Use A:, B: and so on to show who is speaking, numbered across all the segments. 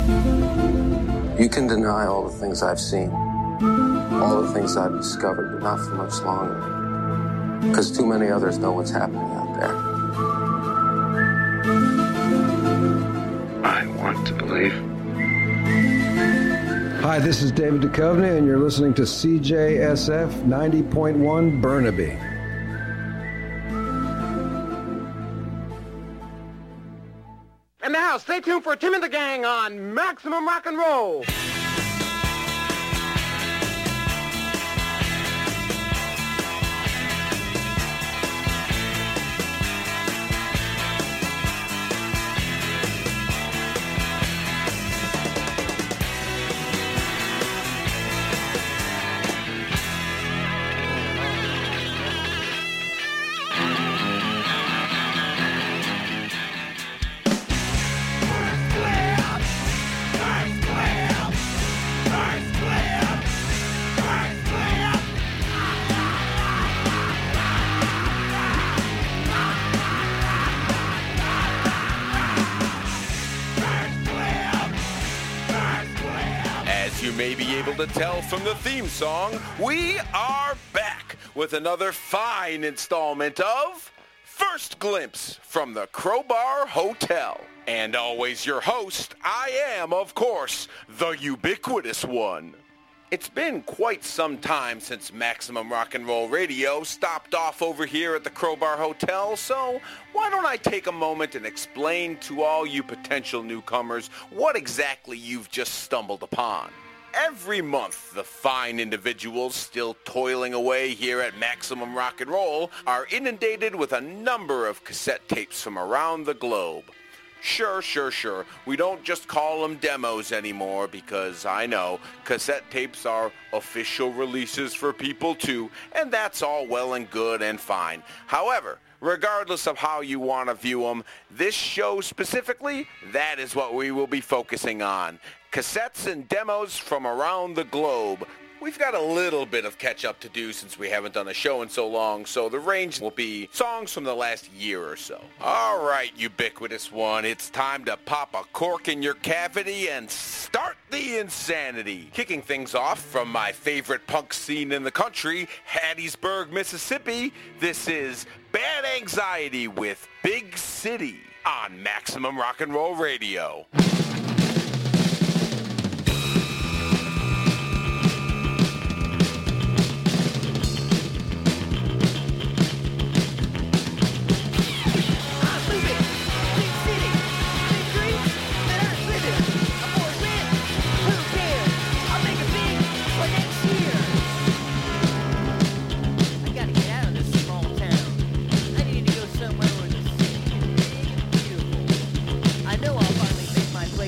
A: You can deny all the things I've seen, all the things I've discovered, but not for much longer, because too many others know what's happening out there. I want to believe.
B: Hi, this is David Duchovny, and you're listening to CJSF 90.1 Burnaby.
C: And now, stay tuned for Tim and the Gang on Maximum Rock and Roll.
D: May be able to tell from the theme song, we are back with another fine installment of First Glimpse from the Crowbar Hotel. And always your host, I am, of course, the ubiquitous one. It's been quite some time since Maximum Rock and Roll Radio stopped off over here at the Crowbar Hotel, so why don't I take a moment and explain to all you potential newcomers what exactly you've just stumbled upon. Every month, the fine individuals still toiling away here at Maximum Rock and Roll are inundated with a number of cassette tapes from around the globe. Sure. We don't just call them demos anymore because I know cassette tapes are official releases for people too, and that's all well and good and fine. However, regardless of how you want to view them, this show specifically, that is what we will be focusing on. Cassettes and demos from around the globe. We've got a little bit of catch-up to do since we haven't done a show in so long, so the range will be songs from the last year or so. All right, ubiquitous one, it's time to pop a cork in your cavity and start the insanity. Kicking things off from my favorite punk scene in the country, Hattiesburg, Mississippi, this is Bad Anxiety with Big City on Maximum Rock and Roll Radio.
E: I know I'll finally make my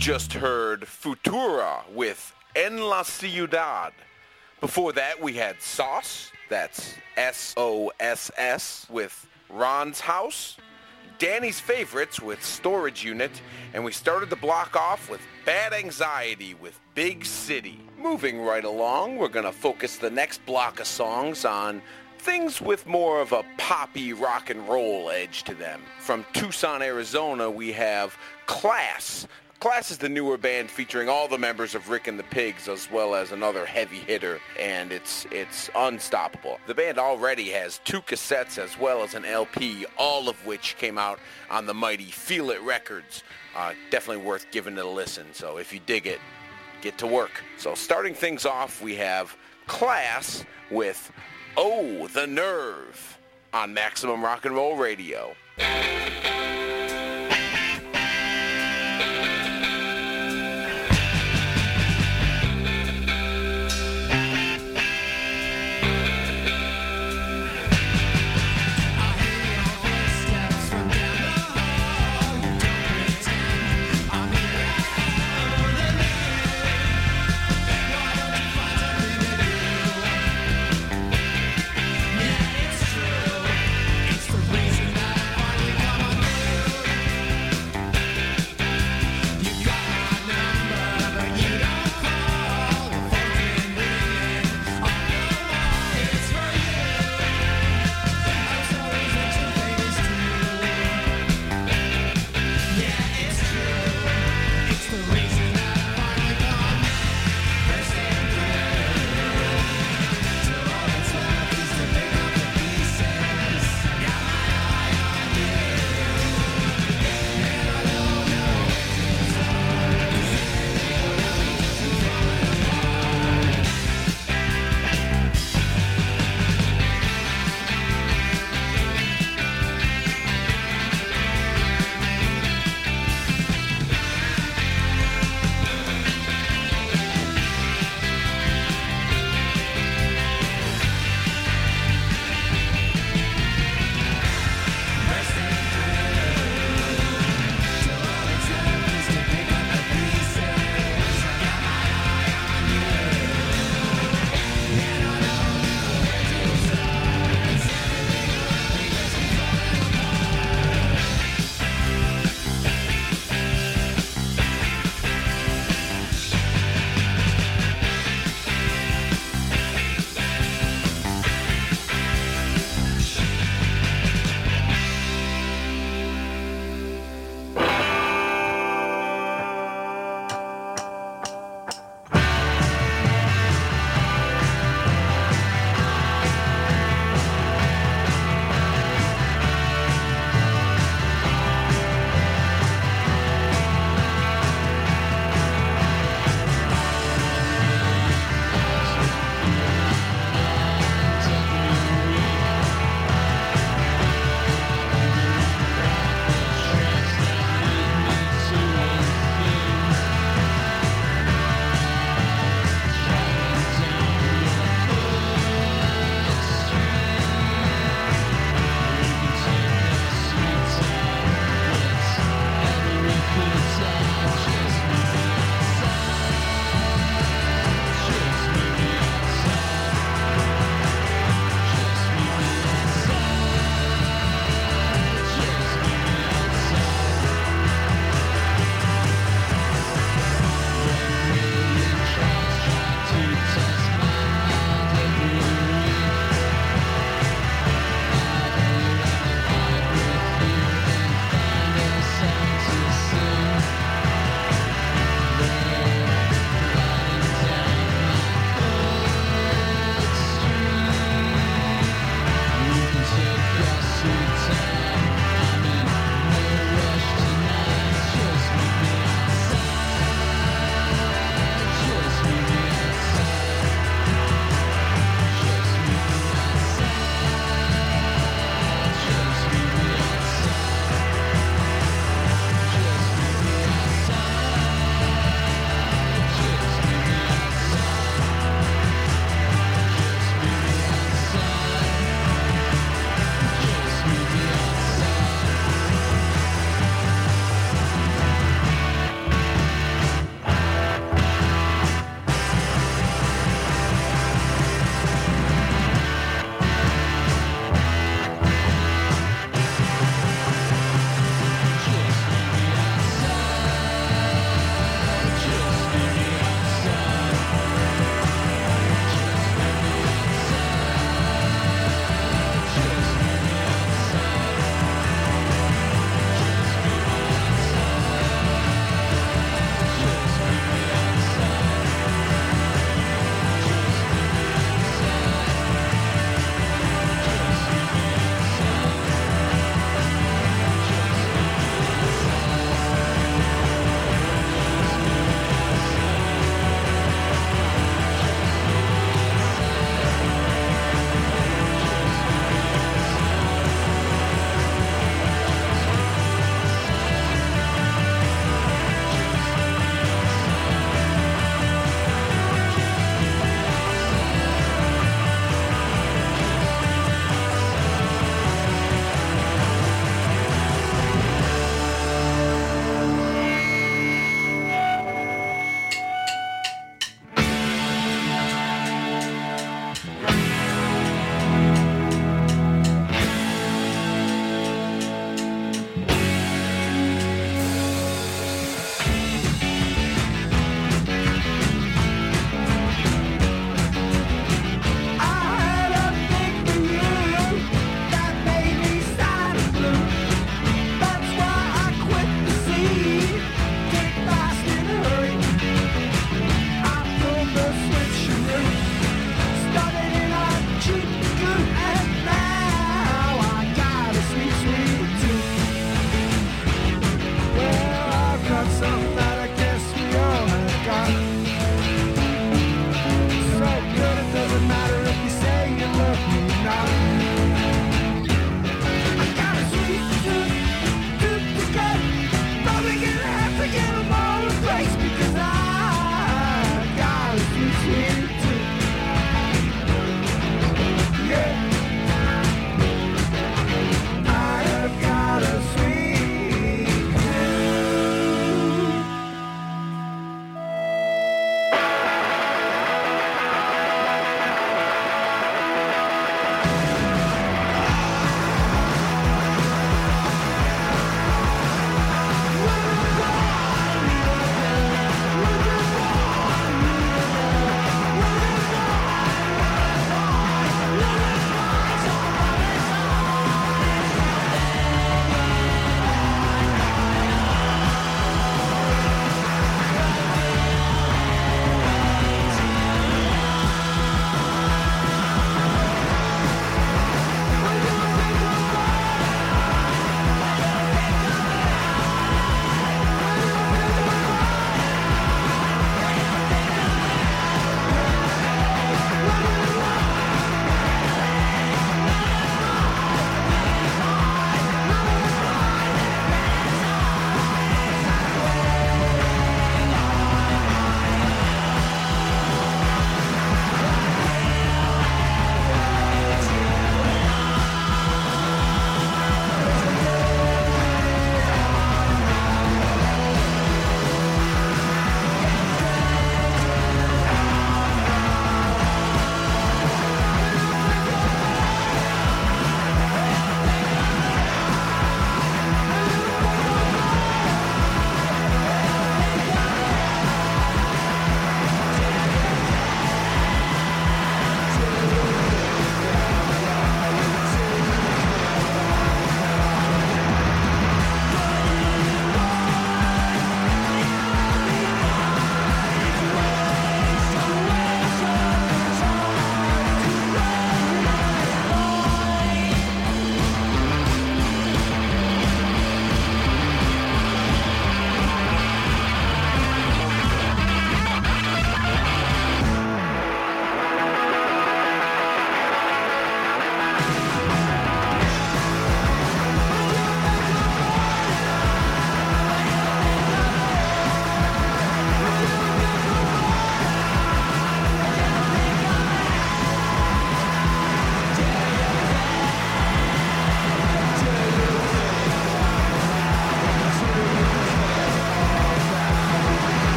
D: just heard Futura with En La Ciudad. Before that, we had Sauce, that's S-O-S-S, with Ron's House. Danny's Favorites with Storage Unit. And we started the block off with Bad Anxiety with Big City. Moving right along, we're going to focus the next block of songs on things with more of a poppy rock and roll edge to them. From Tucson, Arizona, we have Class. Class is the newer band featuring all the members of Rick and the Pigs as well as another heavy hitter, and it's unstoppable. The band already has 2 cassettes as well as an LP, all of which came out on the mighty Feel It Records. Definitely worth giving it a listen, so if you dig it, get to work. So starting things off, we have Class with Oh, the Nerve on Maximum Rock and Roll Radio.
E: It's the reason that I finally come on.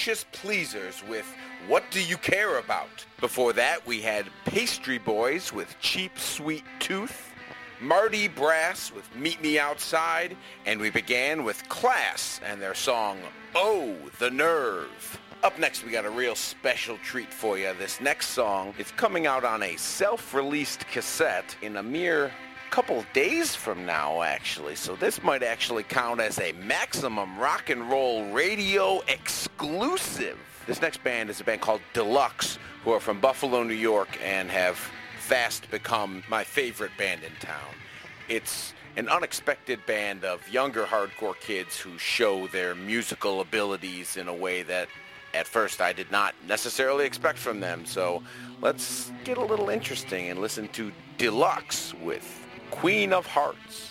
D: Precious Pleasers with What Do You Care About? Before that, we had Pastry Boys with Cheap Sweet Tooth, Marty Brass with Meet Me Outside, and we began with Class and their song, Oh, the Nerve. Up next, we got a real special treat for you. This next song is coming out on a self-released cassette in a mere couple days from now, actually. So this might actually count as a Maximum Rock and Roll Radio exclusive. This next band is a band called Deluxe, who are from Buffalo, New York, and have fast become my favorite band in town. It's an unexpected band of younger hardcore kids who show their musical abilities in a way that at first I did not necessarily expect from them. So let's get a little interesting and listen to Deluxe with Queen of Hearts.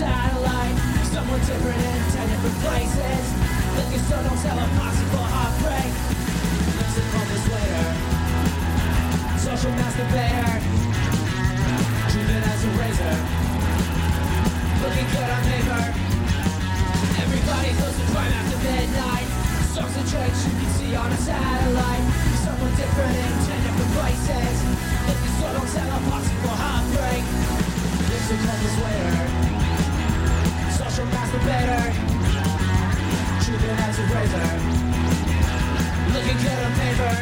E: satellite. Someone different in 10 different places. Look, you still don't tell a posse for heartbreak. Lives in homeless waiter, social masturbator, treated as a razor, looking good on paper. Everybody goes to crime after midnight. Songs and tricks you can see on a satellite. Someone different in 10 different places. Look, you still don't tell a posse for heartbreak. Lives in homeless waiter, social masturbator, treated as a razor, looking good on paper.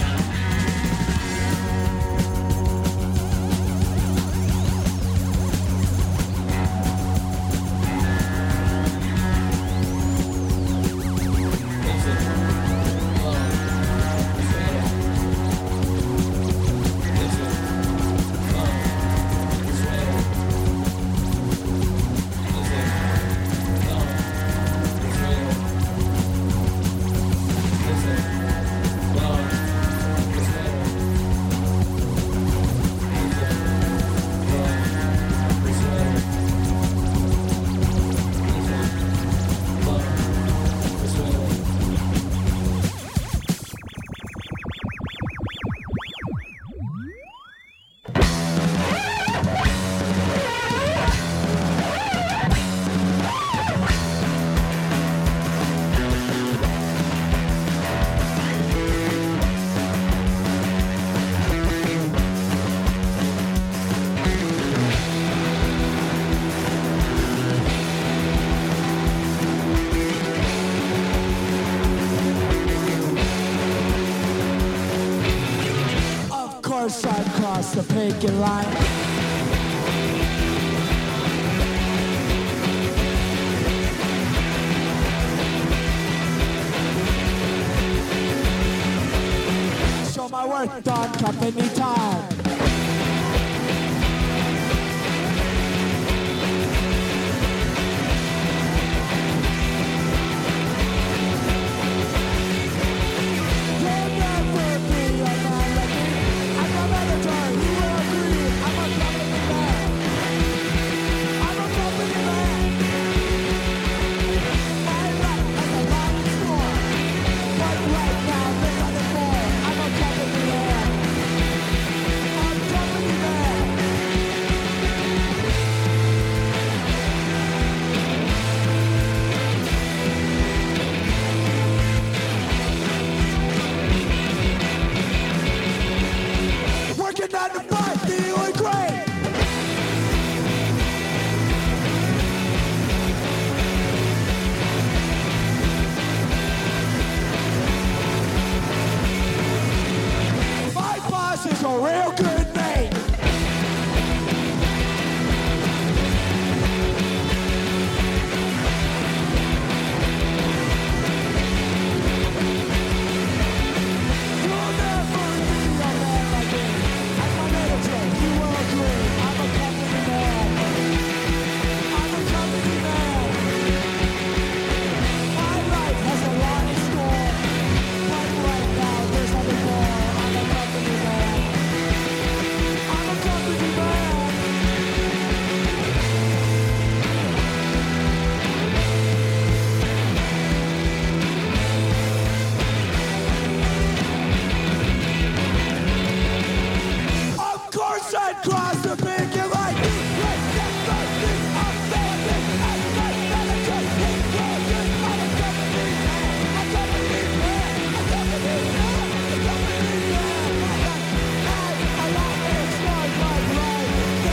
E: I'd cross the picket line. Show my work done company time.